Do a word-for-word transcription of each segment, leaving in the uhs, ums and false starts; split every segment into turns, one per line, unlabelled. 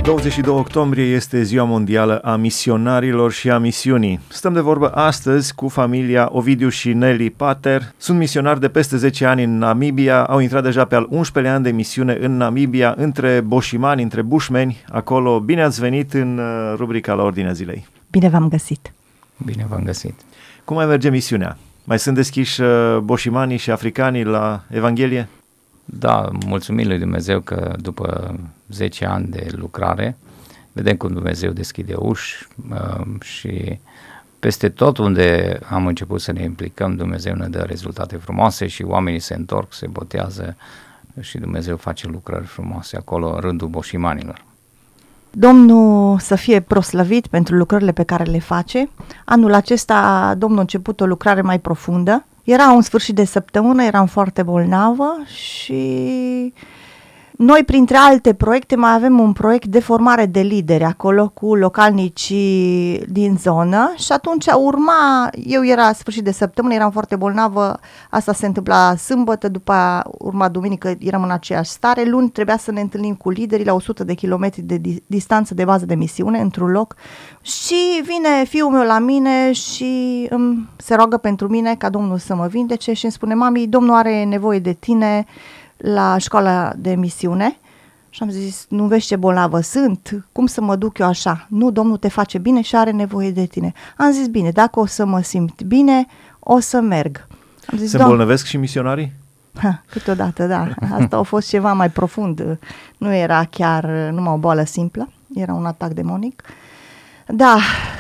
douăzeci și doi octombrie este Ziua Mondială a Misionarilor și a Misiunii. Stăm de vorbă astăzi cu familia Ovidiu și Nelly Pater. Sunt misionari de peste zece ani în Namibia, au intrat deja pe al unsprezecelea an de misiune în Namibia, între boșimani, între bushmeni, acolo. Bine ați venit în rubrica La Ordinea Zilei.
Bine v-am găsit.
Bine v-am găsit.
Cum mai merge misiunea? Mai sunt deschiși boșimanii și africanii la Evanghelie?
Da, mulțumim lui Dumnezeu că după zece ani de lucrare vedem cum Dumnezeu deschide uși uh, și peste tot unde am început să ne implicăm, Dumnezeu ne dă rezultate frumoase și oamenii se întorc, se botează și Dumnezeu face lucrări frumoase acolo în rândul boșimanilor.
Domnul să fie proslăvit pentru lucrările pe care le face. Anul acesta Domnul a început o lucrare mai profundă. Era un sfârșit de săptămână, eram foarte bolnavă și noi, printre alte proiecte, mai avem un proiect de formare de lideri acolo cu localnicii din zonă și atunci urma, eu era sfârșit de săptămână, eram foarte bolnavă, asta se întâmpla sâmbătă, după urma duminică eram în aceeași stare, luni trebuia să ne întâlnim cu liderii la o sută de kilometri de di- distanță de bază de misiune, într-un loc, și vine fiul meu la mine și îmi se roagă pentru mine ca Domnul să mă vindece și îmi spune: mami, Domnul are nevoie de tine la școala de misiune. Și am zis: nu vezi ce bolnavă sunt? Cum să mă duc eu așa? Nu, Domnul te face bine și are nevoie de tine. Am zis: bine, dacă o să mă simt bine, o să merg. Am zis:
se îmbolnăvesc și misionarii?
Ha, câteodată, da. Asta a fost ceva mai profund. Nu era chiar numai o boală simplă, era un atac demonic. Da,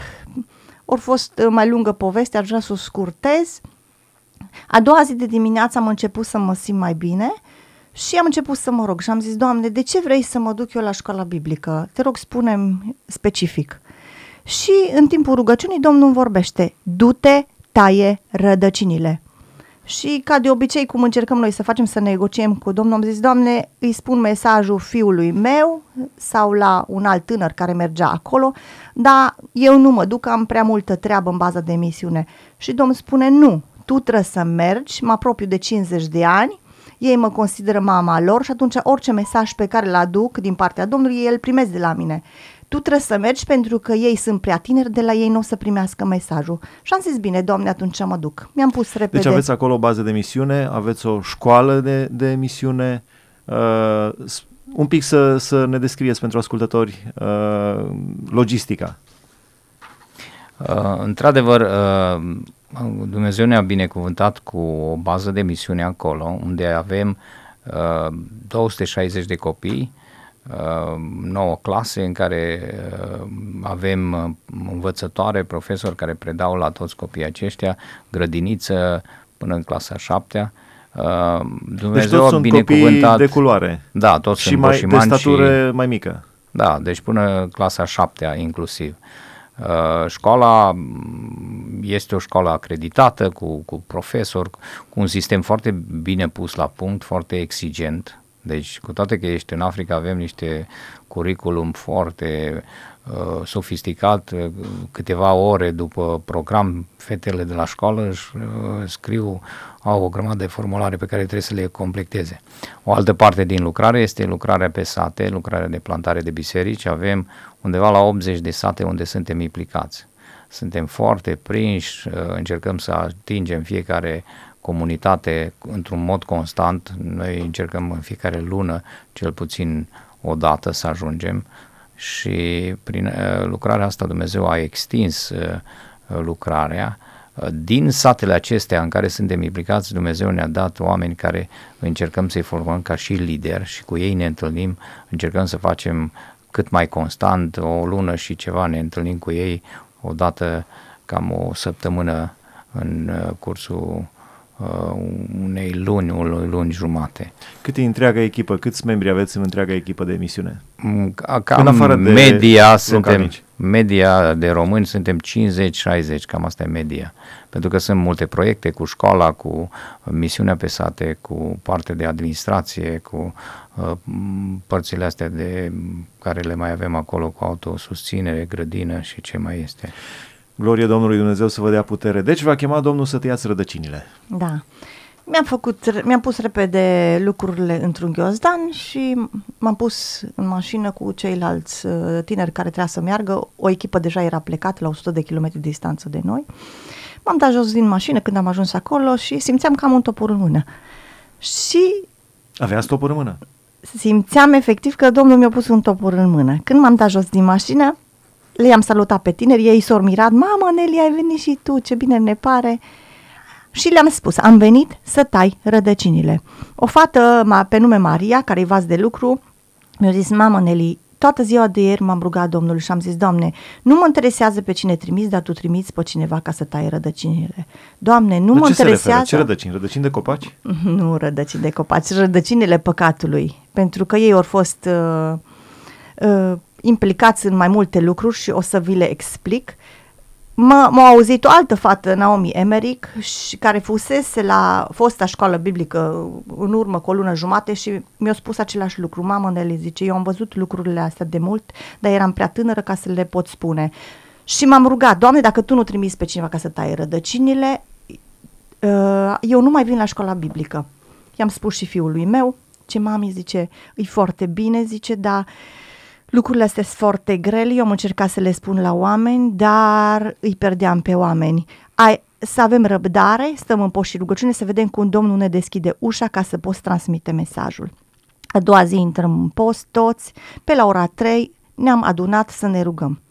or fost mai lungă poveste, aș vrea să o scurtez. A doua zi de dimineață am început să mă simt mai bine și am început să mă rog și am zis: Doamne, de ce vrei să mă duc eu la școala biblică? Te rog, spune-mi specific. Și în timpul rugăciunii Domnul îmi vorbește: du-te, taie rădăcinile. Și ca de obicei, cum încercăm noi să facem, să negociem cu Domnul, am zis: Doamne, îi spun mesajul fiului meu sau la un alt tânăr care mergea acolo, dar eu nu mă duc, am prea multă treabă în baza de misiune. Și Domnul spune: nu, tu trebuie să mergi, mă apropiu de cincizeci de ani, ei mă consideră mama lor și atunci orice mesaj pe care îl aduc din partea Domnului, ei îl primesc de la mine. Tu trebuie să mergi pentru că ei sunt prea tineri, de la ei nu o să primească mesajul. Și am zis: bine, Doamne, atunci mă duc. Mi-am pus repede.
Deci aveți acolo o bază de misiune, aveți o școală de, de misiune. Uh, un pic să, să ne descrieți pentru ascultători uh, logistica.
Uh, într-adevăr, uh, Dumnezeu ne-a binecuvântat cu o bază de misiune acolo, unde avem uh, două sute șaizeci de copii, uh, nouă clase în care uh, avem uh, învățătoare, profesori care predau la toți copiii aceștia, grădiniță până în clasa a șaptea. Uh, Dumnezeu
deci toți
a
sunt
binecuvântat,
copii de culoare.
Da, toți
și
sunt
mai,
boșimani
de statură
și,
mai mică.
Da, deci până clasa a șaptea inclusiv. Uh, școala este o școală acreditată cu, cu profesori, cu un sistem foarte bine pus la punct, foarte exigent. Deci, cu toate că ești în Africa, avem niște curriculum foarte uh, sofisticat, câteva ore după program, fetele de la școală își uh, scriu, au o grămadă de formulare pe care trebuie să le completeze. O altă parte din lucrare este lucrarea pe sate, lucrarea de plantare de biserici. Avem undeva la optzeci de sate unde suntem implicați. Suntem foarte prinși, uh, încercăm să atingem fiecare comunitate într-un mod constant. Noi încercăm în fiecare lună, cel puțin o dată, să ajungem și prin uh, lucrarea asta Dumnezeu a extins uh, lucrarea. Uh, din satele acestea în care suntem implicați, Dumnezeu ne-a dat oameni care încercăm să-i formăm ca și lideri și cu ei ne întâlnim, încercăm să facem cât mai constant, o lună și ceva ne întâlnim cu ei, o dată cam o săptămână în uh, cursul unei luni, o luni jumate.
Cât e întreaga echipă? Câți membri aveți în întreaga echipă de misiune?
Cam
în afară de
media, suntem, media de români suntem cincizeci șaizeci, cam asta e media. Pentru că sunt multe proiecte cu școala, cu misiunea pe sate, cu parte de administrație, cu uh, părțile astea de care le mai avem acolo, cu autosusținere, grădină și ce mai este.
Glorie Domnului Dumnezeu să vă dea putere. Deci v-a chemat Domnul să tăiați rădăcinile.
Da. Mi-am făcut, mi-am pus repede lucrurile într-un ghiozdan și m-am pus în mașină cu ceilalți tineri care trebuia să meargă. O echipă deja era plecată la o sută de kilometri distanță de noi. M-am dat jos din mașină când am ajuns acolo și simțeam că am un topor în mână. Și...
Aveați topor în mână?
Simțeam efectiv că Domnul mi-a pus un topor în mână. Când m-am dat jos din mașină, le-am salutat pe tineri, ei s-au mirat. Mamă, Neli, ai venit și tu, ce bine ne pare! Și le-am spus, am venit să tai rădăcinile. O fată pe nume Maria, care-i vas de lucru, mi-a zis, mamă, Neli, toată ziua de ieri m-am rugat Domnului și am zis, Doamne, nu mă interesează pe cine trimiți, dar Tu trimiți pe cineva ca să taie rădăcinile. Doamne, nu
de
mă
ce
interesează...
Se referă? Ce rădăcini? Rădăcini de copaci?
Nu rădăcini de copaci, rădăcinile păcatului, pentru că ei au fost uh, uh, implicați în mai multe lucruri și o să vi le explic. M- m-a auzit o altă fată, Naomi Emmerich, și care fusese la fosta școală biblică în urmă cu o lună jumate și mi-a spus același lucru. Mamă, Neli, zice, eu am văzut lucrurile astea de mult, dar eram prea tânără ca să le pot spune. Și m-am rugat, Doamne, dacă Tu nu trimiți pe cineva ca să taie rădăcinile, uh, eu nu mai vin la școala biblică. I-am spus și fiului meu, ce mami, zice, e foarte bine, zice, dar... Lucrurile astea sunt foarte grele, eu am încercat să le spun la oameni, dar îi perdeam pe oameni. Ai, să avem răbdare, stăm în post și rugăciune, să vedem cum Domnul ne deschide ușa ca să poți transmite mesajul. A doua zi intrăm în post toți, pe la ora trei ne-am adunat să ne rugăm.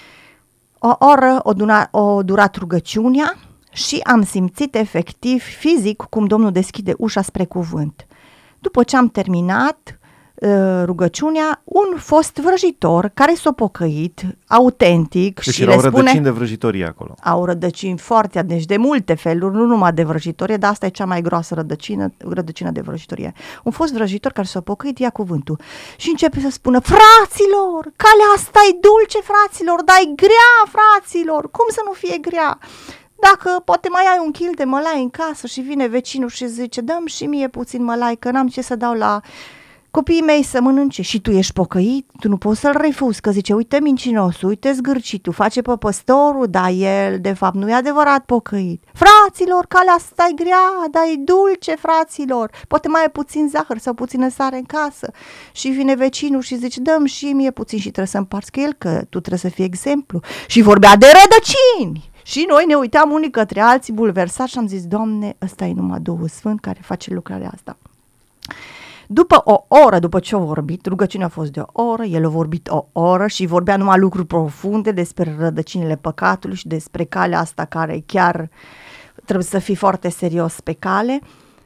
O oră o, duna, o durat rugăciunea și am simțit efectiv, fizic, cum Domnul deschide ușa spre cuvânt. După ce am terminat rugăciunea, un fost vrăjitor care s-a pocăit, autentic,
deci
și
erau
le spune...
rădăcini de vrăjitorie acolo.
Au rădăcini foarte, deci de multe feluri, nu numai de vrăjitorie, dar asta e cea mai groasă rădăcină, rădăcină de vrăjitorie. Un fost vrăjitor care s-a pocăit, ia cuvântul și începe să spună, fraților, calea asta e dulce, fraților, dar e grea, fraților, cum să nu fie grea? Dacă poate mai ai un kil de mălai în casă și vine vecinul și zice, dă-mi și mie puțin mălai, că n-am ce să dau la... copiii mei să mănânce și tu ești pocăit, tu nu poți să-l refuzi, că zice, uite mincinosul, uite zgârcitul, face pe păstorul, dar el de fapt nu e adevărat pocăit. Fraților, calea asta e grea, dar e dulce, fraților, poate mai ai puțin zahăr sau puțină sare în casă. Și vine vecinul și zice, dă-mi și mie puțin și trebuie să împarți cu el, că tu trebuie să fii exemplu. Și vorbea de rădăcini. Și noi ne uitam unii către alții bulversați și am zis, Doamne, ăsta e numai Duhul Sfânt care face lucrarea asta. După o oră, după ce a vorbit, rugăciunea a fost de o oră, el a vorbit o oră și vorbea numai lucruri profunde despre rădăcinile păcatului și despre calea asta care chiar trebuie să fii foarte serios pe cale.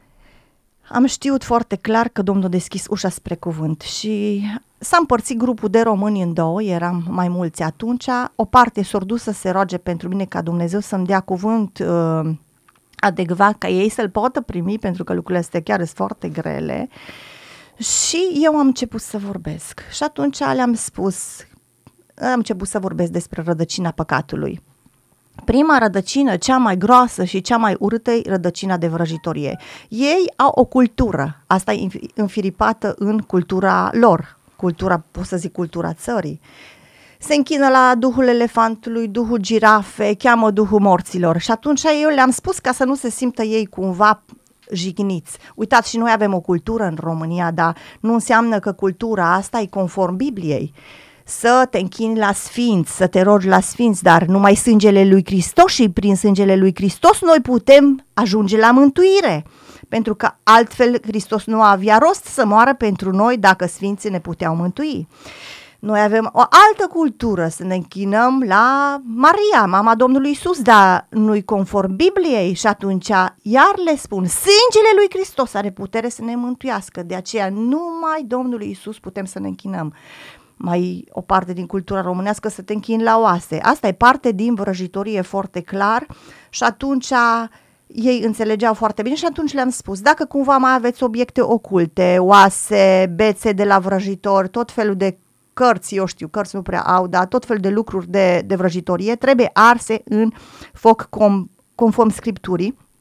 Am știut foarte clar că Domnul a deschis ușa spre cuvânt și s-a împărțit grupul de români în două, eram mai mulți atunci, o parte s-a dus să se roage pentru mine ca Dumnezeu să-mi dea cuvânt uh, adecvat ca ei să-l poată primi, pentru că lucrurile astea chiar sunt foarte grele. Și eu am început să vorbesc și atunci le-am spus, am început să vorbesc despre rădăcina păcatului. Prima rădăcină, cea mai groasă și cea mai urâtă, e rădăcina de vrăjitorie. Ei au o cultură, asta e înfiripată în cultura lor, cultura, pot să zic cultura țării. Se închină la duhul elefantului, duhul girafe, cheamă duhul morților și atunci eu le-am spus ca să nu se simtă ei cumva jigniți. Uitați, și noi avem o cultură în România, dar nu înseamnă că cultura asta e conform Bibliei. Să te închini la sfinți, să te rogi la sfinți, dar numai sângele lui Hristos și prin sângele lui Hristos noi putem ajunge la mântuire. Pentru că altfel Hristos nu avea rost să moară pentru noi dacă sfinții ne puteau mântui. Noi avem o altă cultură, să ne închinăm la Maria, mama Domnului Iisus, dar nu-i conform Bibliei și atunci iar le spun, sângele lui Hristos are putere să ne mântuiască, de aceea numai Domnului Iisus putem să ne închinăm. Mai o parte din cultura românească să te închini la oase, asta e parte din vrăjitorie foarte clar și atunci ei înțelegeau foarte bine și atunci le-am spus, dacă cumva mai aveți obiecte oculte, oase, bețe de la vrăjitori, tot felul de cărți, eu știu, cărți nu prea au, dar tot felul de lucruri de, de vrăjitorie trebuie arse în foc com, conform Scripturii.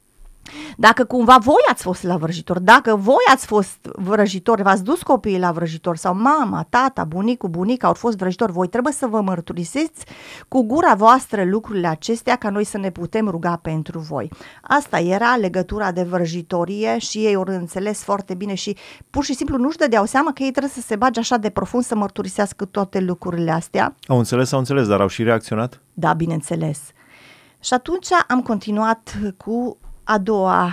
Dacă cumva voi ați fost la vrăjitor, dacă voi ați fost vrăjitori, v-ați dus copiii la vrăjitor sau mama, tata, bunicul, bunica au fost vrăjitori, voi trebuie să vă mărturisiți cu gura voastră lucrurile acestea ca noi să ne putem ruga pentru voi. Asta era legătura de vrăjitorie și ei au înțeles foarte bine și pur și simplu nu-și dădeau seama că ei trebuie să se bage așa de profund să mărturisească toate lucrurile astea.
Au înțeles, au înțeles, dar au și reacționat?
Da, bineînțeles. Și atunci am continuat cu a doua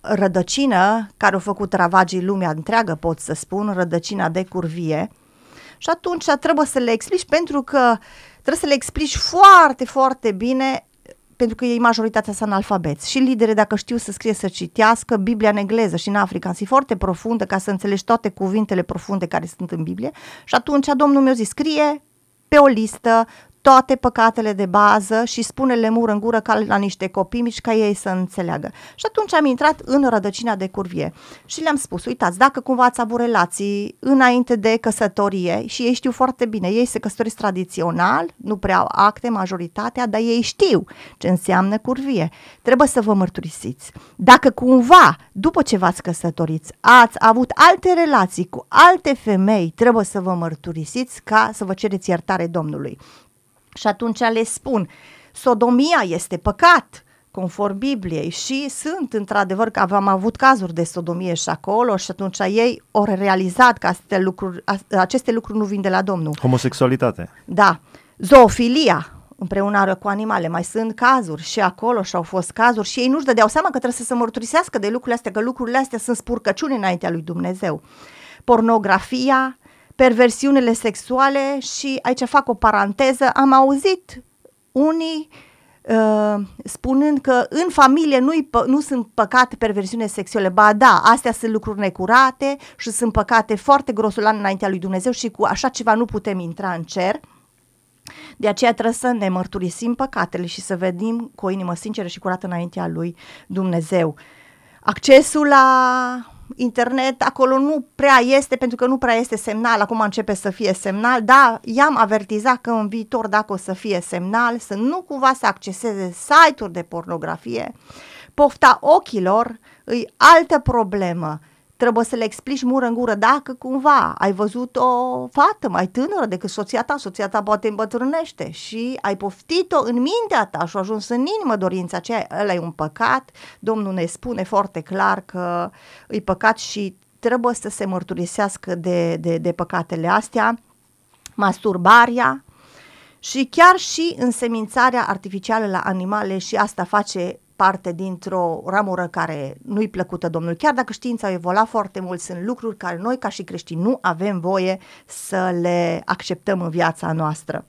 rădăcină care a făcut ravagii lumea întreagă, pot să spun, rădăcina de curvie. Și atunci trebuie să le explici, pentru că trebuie să le explici foarte, foarte bine, pentru că ei majoritatea sunt analfabeți. Și lideri, dacă știu să scrie, să citească, Biblia în engleză și în Africa e foarte profundă ca să înțelegi toate cuvintele profunde care sunt în Biblie. Și atunci Domnul mi-a zis, scrie pe o listă toate păcatele de bază și spune-le mur în gură ca la niște copii mici ca ei să înțeleagă. Și atunci am intrat în rădăcina de curvie și le-am spus, uitați, dacă cumva ați avut relații înainte de căsătorie și ei știu foarte bine, ei se căsătoresc tradițional, nu prea au acte majoritatea, dar ei știu ce înseamnă curvie. Trebuie să vă mărturisiți. Dacă cumva, după ce v-ați căsătoriți, ați avut alte relații cu alte femei, trebuie să vă mărturisiți ca să vă cereți iertare Domnului. Și atunci le spun, sodomia este păcat, conform Bibliei, și sunt într-adevăr că am avut cazuri de sodomie și acolo și atunci ei au realizat că aceste lucruri, aceste lucruri nu vin de la Domnul.
Homosexualitate.
Da, zoofilia împreună cu animale, mai sunt cazuri și acolo și au fost cazuri și ei nu-și dădeau seama că trebuie să se mărturisească de lucrurile astea, că lucrurile astea sunt spurcăciuni înaintea lui Dumnezeu. Pornografia, perversiunile sexuale și aici fac o paranteză, am auzit unii uh, spunând că în familie nu-i, nu sunt păcate perversiune sexuale, ba da, astea sunt lucruri necurate și sunt păcate foarte grosolane înaintea lui Dumnezeu și cu așa ceva nu putem intra în cer. De aceea trebuie să ne mărturisim păcatele și să venim cu o inimă sinceră și curată înaintea lui Dumnezeu. Accesul la internet acolo nu prea este, pentru că nu prea este semnal, acum începe să fie semnal, dar i-am avertizat că în viitor, dacă o să fie semnal, să nu cumva să acceseze site-uri de pornografie. Pofta ochilor e altă problemă. Trebuie să le explici mură în gură, dacă cumva ai văzut o fată mai tânără decât soția ta, soția ta poate îmbătrânește și ai poftit-o în mintea ta și a ajuns în inimă dorința aceea, ăla e un păcat. Domnul ne spune foarte clar că e păcat și trebuie să se mărturisească de, de, de păcatele astea, masturbarea și chiar și însemințarea artificială la animale, și asta face parte dintr-o ramură care nu-i plăcută Domnului. Chiar dacă știința a evoluat foarte mult, sunt lucruri care noi ca și creștini nu avem voie să le acceptăm în viața noastră.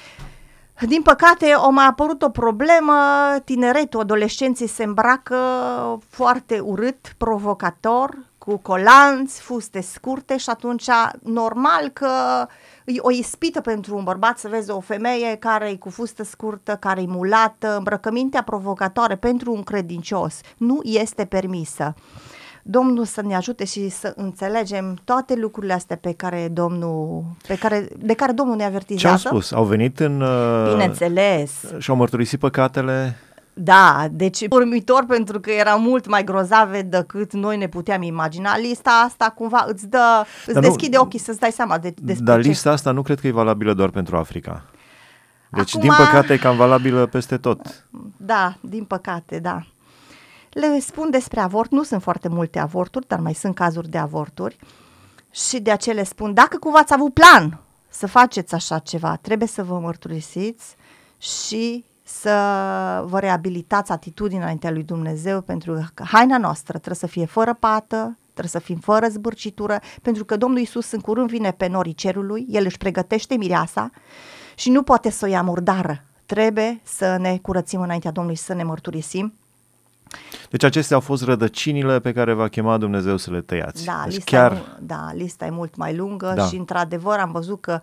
Din păcate, a mai apărut o problemă, tineretul, adolescenții se îmbracă foarte urât, provocator, cu colanți, fuste scurte și atunci normal că e o ispită pentru un bărbat să vezi o femeie care e cu fustă scurtă, care e mulată, îmbrăcămintea provocatoare pentru un credincios nu este permisă. Domnul să ne ajute și să înțelegem toate lucrurile astea pe care Domnul, pe care, de care Domnul ne avertizează.
Ce au spus? Au venit în... Uh,
Bineînțeles.
Și-au mărturisit păcatele?
Da, deci urmitor, pentru că era mult mai grozave decât noi ne puteam imagina. Lista asta cumva îți dă, îți
dar
deschide
nu,
ochii să-ți dai seama de, despre
Dar
ce.
lista asta nu cred că e valabilă doar pentru Africa. Deci,
Acum,
din păcate, e cam valabilă peste tot.
Da, din păcate, da. Le spun despre avort, nu sunt foarte multe avorturi, dar mai sunt cazuri de avorturi și de aceea le spun, dacă cumva ați avut plan să faceți așa ceva, trebuie să vă mărturisiți și să vă reabilitați atitudinea înaintea lui Dumnezeu, pentru că haina noastră trebuie să fie fără pată, trebuie să fim fără zbârcitură, pentru că Domnul Iisus în curând vine pe norii cerului, El își pregătește mireasa și nu poate să o ia murdară. Trebuie să ne curățim înaintea Domnului, să ne mărturisim.
Deci acestea au fost rădăcinile pe care v-a chemat Dumnezeu să le tăiați.
Da,
deci
lista,
chiar...
e, da lista e mult mai lungă,
da.
Și într-adevăr am văzut că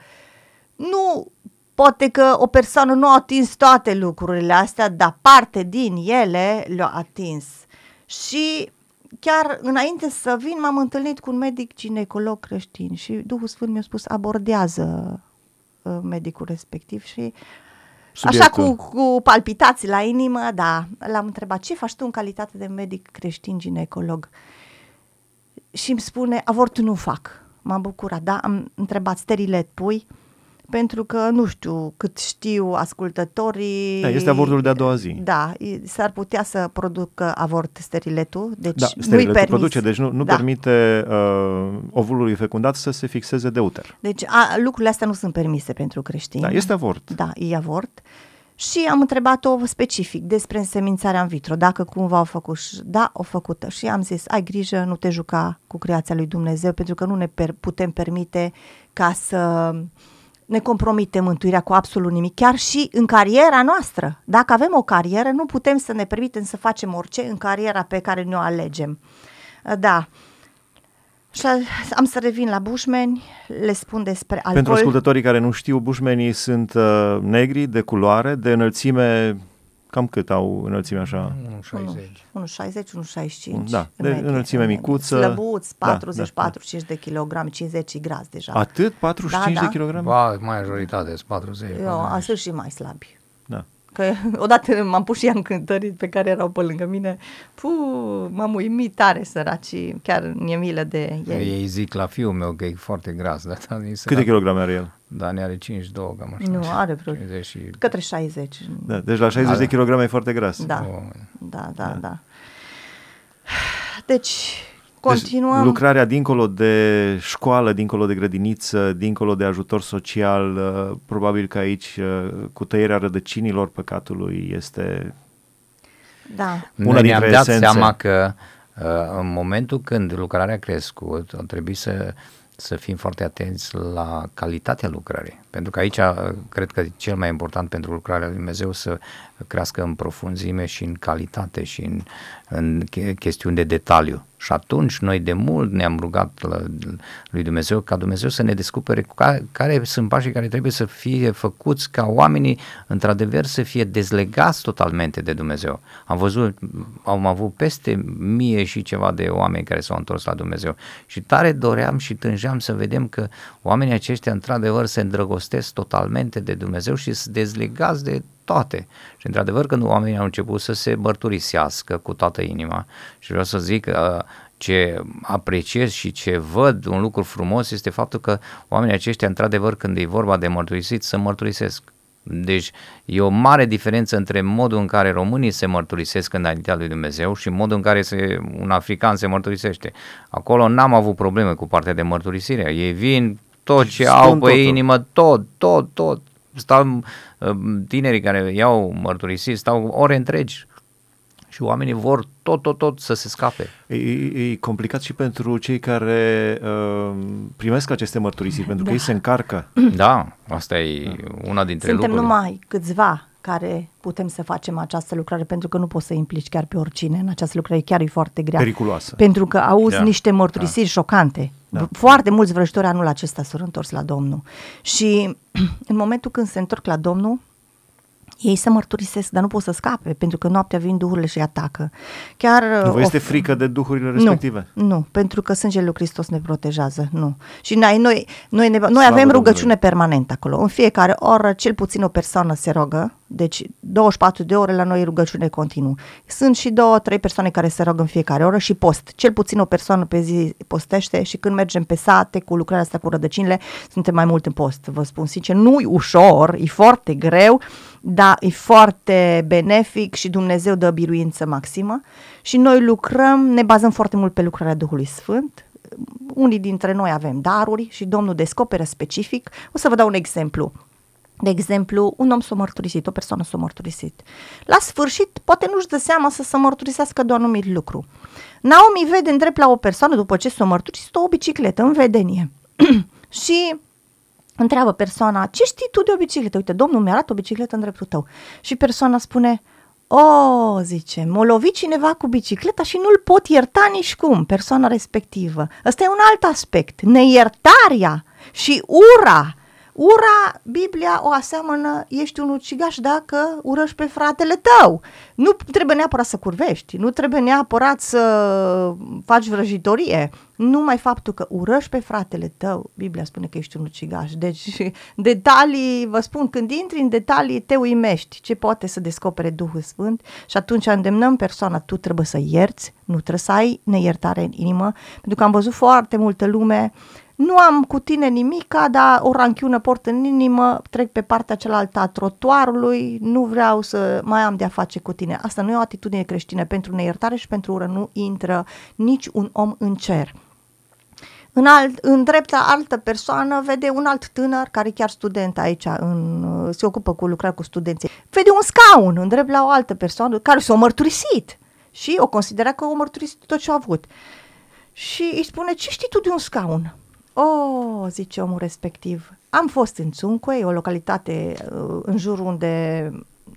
nu, poate că o persoană nu a atins toate lucrurile astea, dar parte din ele le-a atins. Și chiar înainte să vin m-am întâlnit cu un medic ginecolog creștin și Duhul Sfânt mi-a spus abordează uh, medicul respectiv și
subiectul.
Așa cu, cu palpitații la inimă, da. L-am întrebat, ce faci tu în calitate de medic creștin ginecolog? Și îmi spune, avortul nu fac. M-am bucurat, da? Am întrebat, sterilet pui? Pentru că, nu știu, cât știu ascultătorii...
Da, este avortul de a doua zi.
Da, s-ar putea să producă avort steriletul, deci
da,
nu-i
steriletul
permis.
produce, deci nu, nu
da.
permite uh, ovulului fecundat să se fixeze de uter.
Deci a, lucrurile astea nu sunt permise pentru creștini.
Da, este avort.
Da, e avort. Și am întrebat-o specific despre însemințarea în vitro, dacă cumva au făcut. Da, o făcută. Și am zis, ai grijă, nu te juca cu creația lui Dumnezeu, pentru că nu ne per- putem permite ca să ne compromitem mântuirea cu absolut nimic, chiar și în cariera noastră. Dacă avem o carieră, nu putem să ne permitem să facem orice în cariera pe care ne-o alegem. Da. Și am să revin la bușmeni, le spun despre alcool.
Pentru ascultătorii care nu știu, bușmenii sunt uh, negri, de culoare, de înălțime, cam cât au înălțime așa?
unu șaizeci.
unu șaizeci, unu șaizeci și cinci.
Da, de metri, înălțime micuță.
Slăbuți, patruzeci,
da, da,
patruzeci și cinci de kilograme, cincizeci gras deja.
Atât? patruzeci și cinci
da, da.
de kilograme?
Ba, majoritate, sunt patruzeci.
Eu sunt și mai slabi.
Da.
Că odată m-am pus și ea în cântări pe care erau pe lângă mine. Puh, m-am uimit tare, săraci, chiar mi-e milă de ei.
Ei zic la fiul meu că e foarte gras. Da, da,
câte kilograme are el?
Dani are cincizeci și doi, cam așa.
Nu, are vreo
cincizeci și...
către șaizeci.
Da, deci la șaizeci de kilograme e foarte gras.
Da,
oh.
da, da, da. Deci... Continuăm.
Deci, lucrarea dincolo de școală, dincolo de grădiniță, dincolo de ajutor social, probabil că aici, cu tăierea rădăcinilor păcatului, este
da.
una
Noi
dintre
ne-am dat
esențe.
seama că în momentul când lucrarea a crescut, a trebuit să, să fim foarte atenți la calitatea lucrării. Pentru că aici cred că cel mai important pentru lucrarea lui Dumnezeu să crească în profunzime și în calitate și în, în chestiuni de detaliu. Și atunci noi de mult ne-am rugat la, lui Dumnezeu ca Dumnezeu să ne descopere care, care sunt pașii care trebuie să fie făcuți ca oamenii într-adevăr să fie dezlegați totalmente de Dumnezeu. Am văzut, am avut peste mie și ceva de oameni care s-au întors la Dumnezeu și tare doream și tângeam să vedem că oamenii aceștia într-adevăr se îndrăgostesc totalmente de Dumnezeu și sunt dezlegați de toate. Și într-adevăr când oamenii au început să se mărturisească cu toată inima și vreau să zic că ce apreciez și ce văd un lucru frumos este faptul că oamenii aceștia într-adevăr când e vorba de mărturisit să mărturisesc. Deci e o mare diferență între modul în care românii se mărturisesc înaintea lui Dumnezeu și modul în care se, un african se mărturisește. Acolo n-am avut probleme cu partea de mărturisire. Ei vin tot ce
Spun
au pe
totul.
inimă, tot, tot, tot. Stau tinerii care iau mărturisit, stau ore întregi și oamenii vor tot, tot, tot să se scape.
E, e complicat și pentru cei care uh, primesc aceste mărturisiri, pentru că
Da.
ei se încarcă.
Da, asta e una dintre
Suntem
lucruri.
numai câțiva care putem să facem această lucrare, pentru că nu poți să implici chiar pe oricine în această lucrare, chiar e foarte grea.
Periculoasă.
Pentru că auzi
Da.
niște mărturisiri șocante.
Da.
Foarte mulți vrăjitori anul acesta s-au întors la Domnul. Și în momentul când se întorc la Domnul, ei se mărturisesc, dar nu pot să scape, pentru că noaptea vin duhurile și îi atacă. Chiar
Nu vă
o-
este frică de duhurile respective?
Nu, nu, pentru că sângele lui Hristos ne protejează, nu. Și noi, noi, noi, ne, noi avem
Domnului.
rugăciune permanentă acolo. În fiecare oră, cel puțin o persoană se rogă, deci douăzeci și patru de ore la noi e rugăciune continuă. Sunt și două, trei persoane care se roagă în fiecare oră și post. Cel puțin o persoană pe zi postește și când mergem pe sate cu lucrarea asta cu rădăcinile, suntem mai mult în post. Vă spun sincer, nu-i ușor, e foarte greu, dar e foarte benefic și Dumnezeu dă biruință maximă și noi lucrăm, ne bazăm foarte mult pe lucrarea Duhului Sfânt. Unii dintre noi avem daruri și Domnul descoperă specific. O să vă dau un exemplu. De exemplu, un om s-a mărturisit, o persoană s-a mărturisit. La sfârșit, poate nu-și dă seama să se mărturisească de un anumit lucru. Naomi vede în drept la o persoană, după ce s-a mărturisit, o bicicletă în vedenie. Și întreabă persoana, ce știi tu de o bicicletă? Uite, Domnul mi-a arată o bicicletă în dreptul tău. Și persoana spune, o, zice, m-a lovit cineva cu bicicleta și nu-l pot ierta nici cum, persoana respectivă. Ăsta e un alt aspect, neiertarea și ura Ura, Biblia o aseamănă, ești un ucigaș dacă urăști pe fratele tău. Nu trebuie neapărat să curvești, nu trebuie neapărat să faci vrăjitorie. Numai faptul că urăști pe fratele tău, Biblia spune că ești un ucigaș. Deci detalii, vă spun, când intri în detalii te uimești ce poate să descopere Duhul Sfânt și atunci îndemnăm persoana, tu trebuie să ierți, nu trebuie să ai neiertare în inimă, pentru că am văzut foarte multă lume. Nu am cu tine nimica, dar o ranchiună port în inimă, trec pe partea cealaltă a trotuarului, nu vreau să mai am de-a face cu tine. Asta nu e o atitudine creștină. Pentru neiertare și pentru ură nu intră nici un om în cer. În, alt, în dreapta altă persoană vede un alt tânăr, care e chiar student aici, în, se ocupă cu lucrarea cu studenții. Vede un scaun în drept la o altă persoană care s-a mărturisit și o considera că o mărturisit tot ce a avut. Și îi spune, ce știi tu de un scaun? Oh, zice omul respectiv, am fost în Țuncuie, o localitate uh, în jur unde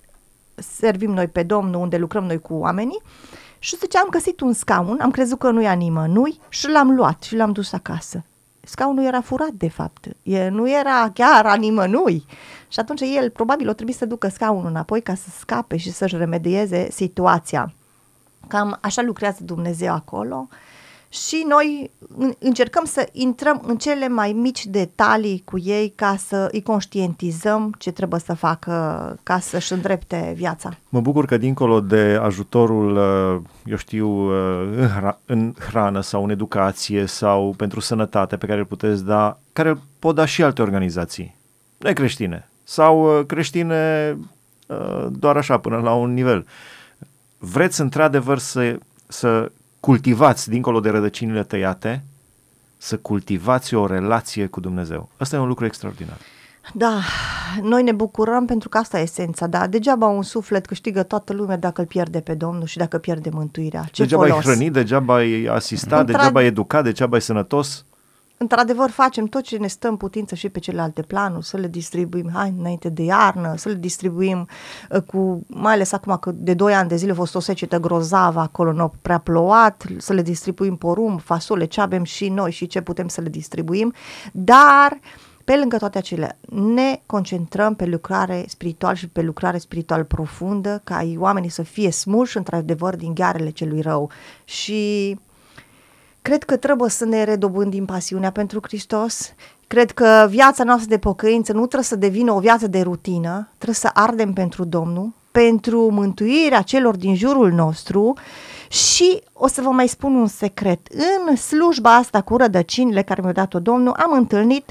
servim noi pe Domnul, unde lucrăm noi cu oamenii, și zice, am găsit un scaun, am crezut că nu ia nimănui și l-am luat și l-am dus acasă. Scaunul era furat, de fapt, e, nu era chiar a nimănui. Și atunci el probabil o trebuie să ducă scaunul înapoi ca să scape și să-și remedieze situația. Cam așa lucrează Dumnezeu acolo. Și noi încercăm să intrăm în cele mai mici detalii cu ei ca să îi conștientizăm ce trebuie să facă ca să-și îndrepte viața.
Mă bucur că dincolo de ajutorul, eu știu, în, hra- în hrană sau în educație sau pentru sănătate pe care îl puteți da, care îl pot da și alte organizații necreștine sau creștine doar așa până la un nivel. Vreți într-adevăr să, să cultivați, dincolo de rădăcinile tăiate, să cultivați o relație cu Dumnezeu. Asta e un lucru extraordinar.
Da, noi ne bucurăm pentru că asta e esența, da, degeaba un suflet câștigă toată lumea dacă îl pierde pe Domnul și dacă pierde mântuirea. Ce
degeaba
folos?
ai hrănit, degeaba ai asistat, Întra... degeaba ai educat, degeaba ai sănătos.
Într-adevăr facem tot ce ne stă în putință și pe celelalte planuri, să le distribuim, hai, înainte de iarnă, să le distribuim uh, cu, mai ales acum că de doi ani de zile a fost o secetă grozavă, acolo nu a prea plouat, să le distribuim porumb, fasole, ce avem și noi și ce putem să le distribuim, dar pe lângă toate acelea ne concentrăm pe lucrare spirituală și pe lucrare spirituală profundă, ca oamenii să fie smuși într-adevăr din ghearele celui rău. Și cred că trebuie să ne redobândim pasiunea pentru Hristos. Cred că viața noastră de pocăință nu trebuie să devină o viață de rutină, trebuie să ardem pentru Domnul, pentru mântuirea celor din jurul nostru. Și o să vă mai spun un secret. În slujba asta cu rădăcinile care mi-a dat-o Domnul, am întâlnit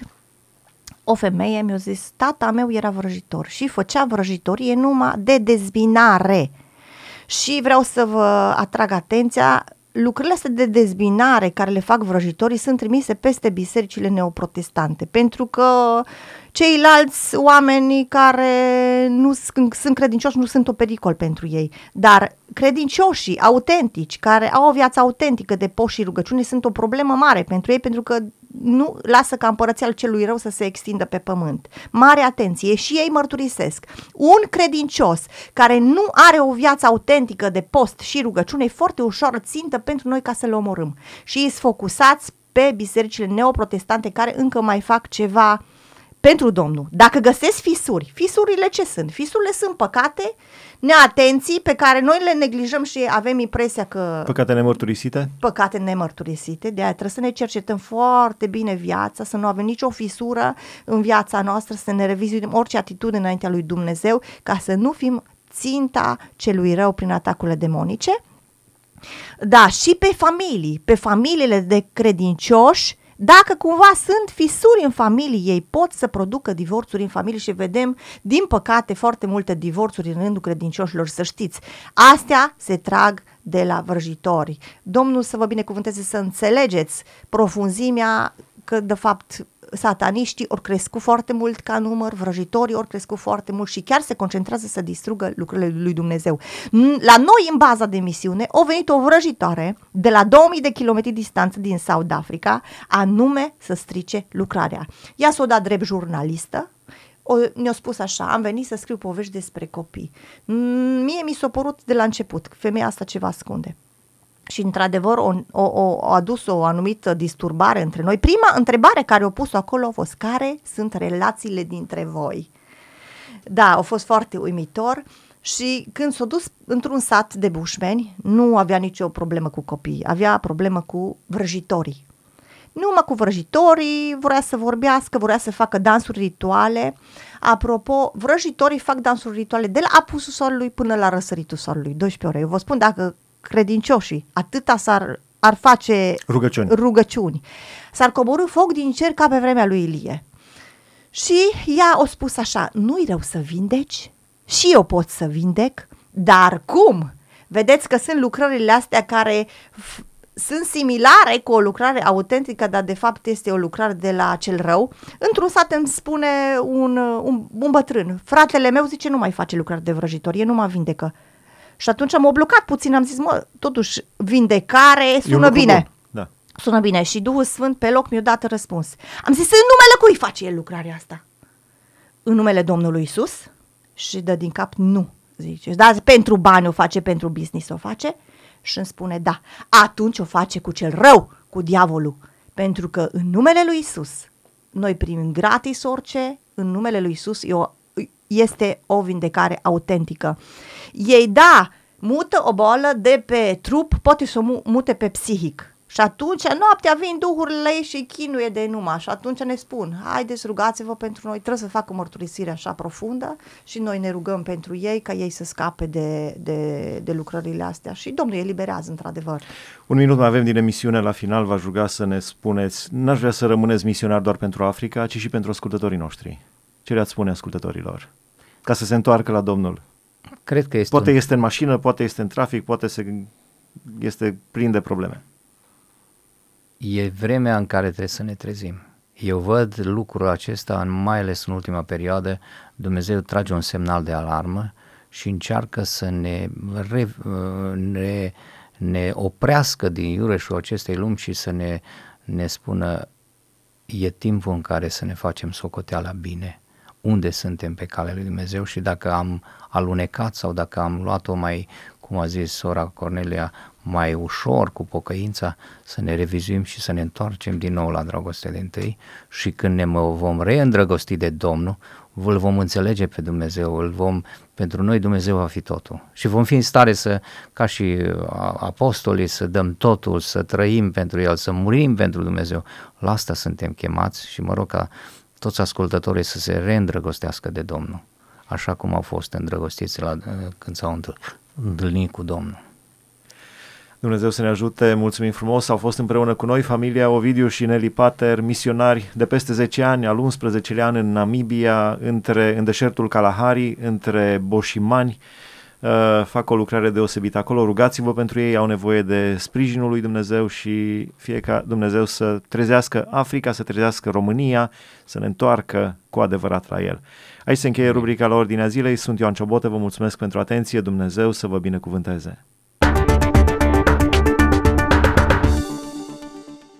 o femeie, mi-a zis, tata meu era vrăjitor și făcea vrăjitorie numai de dezbinare. Și vreau să vă atrag atenția, lucrurile astea de dezbinare care le fac vrăjitorii sunt trimise peste bisericile neoprotestante, pentru că ceilalți oameni care nu sunt credincioși nu sunt o pericol pentru ei, dar credincioșii autentici, care au o viață autentică de post și rugăciune, sunt o problemă mare pentru ei, pentru că nu lasă ca împărăția celui rău să se extindă pe pământ. Mare atenție, și ei mărturisesc. Un credincios care nu are o viață autentică de post și rugăciune e foarte ușor țintă pentru noi ca să le omorâm. Și ei sunt focusați pe bisericile neoprotestante care încă mai fac ceva pentru Domnul. Dacă găsesc fisuri, fisurile ce sunt? Fisurile sunt păcate, neatenții pe care noi le neglijăm și avem impresia că...
Păcate nemărturisite?
Păcate nemărturisite, de aia trebuie să ne cercetăm foarte bine viața, să nu avem nicio fisură în viața noastră, să ne revizuim orice atitudine înaintea lui Dumnezeu, ca să nu fim ținta celui rău prin atacurile demonice. Da, și pe familii, pe familiile de credincioși, dacă cumva sunt fisuri în familie, ei pot să producă divorțuri în familie și vedem, din păcate, foarte multe divorțuri în rândul credincioșilor, să știți. Astea se trag de la vrăjitori. Domnul să vă binecuvânteze să înțelegeți profunzimea că, de fapt, sataniștii ori crescut foarte mult ca număr, vrăjitorii ori crescut foarte mult și chiar se concentrează să distrugă lucrurile lui Dumnezeu. La noi, în baza de misiune, a venit o vrăjitoare de la două mii de kilometri distanță din South Africa, anume să strice lucrarea. Ea s-o dat drept jurnalistă, o, ne-a spus așa, am venit să scriu povești despre copii. Mie mi s-a părut de la început, femeia asta ceva ascunde. Și într-adevăr o, o, o, o adus o anumită disturbare între noi. Prima întrebare care o pus acolo a fost: care sunt relațiile dintre voi? Da, a fost foarte uimitor. Și când s-a dus într-un sat de bușmeni, nu avea nicio problemă cu copiii, avea problemă cu vrăjitorii. Numai cu vrăjitorii, vrea să vorbească, vrea să facă dansuri rituale. Apropo, vrăjitorii fac dansuri rituale de la apusul soarelui până la răsăritul soarelui, doisprezece ore. Eu vă spun, dacă credincioșii atâta s-ar ar face
rugăciuni.
rugăciuni, s-ar coborî foc din cer ca pe vremea lui Ilie. Și ea a spus așa: nu-i rău să vindeci? Și eu pot să vindec, dar cum? Vedeți că sunt lucrările astea care f- sunt similare cu o lucrare autentică, dar de fapt este o lucrare de la cel rău. Într-un sat îmi spune un, un, un bătrân: fratele meu, zice, nu mai face lucrări de vrăjitorie, nu mă vindecă. Și atunci am blocat puțin, am zis: mă, totuși, vindecare sună bine.
Da.
Sună bine. Și Duhul Sfânt pe loc mi-a dat răspuns. Am zis: în numele cui face el lucrarea asta? În numele Domnului Iisus? Și dă din cap: nu, zice. Dar pentru bani o face, pentru business o face? Și îmi spune: da. Atunci o face cu cel rău, cu diavolul. Pentru că în numele lui Iisus noi primim gratis orice, în numele lui Iisus e o, este o vindecare autentică. Ei, da, mută o boală de pe trup, poate să o mute pe psihic. Și atunci noaptea vin duhurile ei și chinuie de numai. Și atunci ne spun: haideți, rugați-vă pentru noi. Trebuie să facă mărturisire așa profundă și noi ne rugăm pentru ei, ca ei să scape de, de, de lucrările astea. Și Domnul îi eliberează, într-adevăr.
Un minut mai avem din emisiune, la final v-aș ruga să ne spuneți: n-aș vrea să rămâneți misionar doar pentru Africa, ci și pentru ascultătorii noștri. Ce le-ați spune ascultătorilor? Ca să se întoarcă la Domnul.
Cred că este
poate
un...
este în mașină, poate este în trafic, poate se, este plin de probleme.
E vremea în care trebuie să ne trezim. Eu văd lucrul acesta, mai ales în ultima perioadă. Dumnezeu trage un semnal de alarmă și încearcă să ne, re, ne, ne oprească din iureșul acestei lumi și să ne, ne spună: e timpul în care să ne facem socoteala bine. Unde suntem pe calea lui Dumnezeu și dacă am alunecat sau dacă am luat-o mai, cum a zis sora Cornelia, mai ușor, cu pocăința, să ne revizuim și să ne întoarcem din nou la dragoste de întâi și când ne vom reîndrăgosti de Domnul, îl vom înțelege pe Dumnezeu, îl vom, pentru noi Dumnezeu va fi totul și vom fi în stare să, ca și apostolii, să dăm totul, să trăim pentru El, să murim pentru Dumnezeu. La asta suntem chemați și mă rog ca toți ascultătorii să se reîndrăgostească de Domnul, așa cum au fost îndrăgostiți la, când s-au întâlnit cu Domnul.
Dumnezeu să ne ajute, mulțumim frumos. Au fost împreună cu noi familia Ovidiu și Nelly Pater, misionari de peste zece ani, al unsprezecelea an în Namibia, între, în deșertul Kalahari, între boșimani. Uh, fac o lucrare deosebită acolo, rugați-vă pentru ei, au nevoie de sprijinul lui Dumnezeu și fie ca Dumnezeu să trezească Africa, să trezească România, să ne întoarcă cu adevărat la El. Aici se încheie rubrica la Ordinea Zilei, sunt Ioan Ciobotă, vă mulțumesc pentru atenție, Dumnezeu să vă binecuvânteze.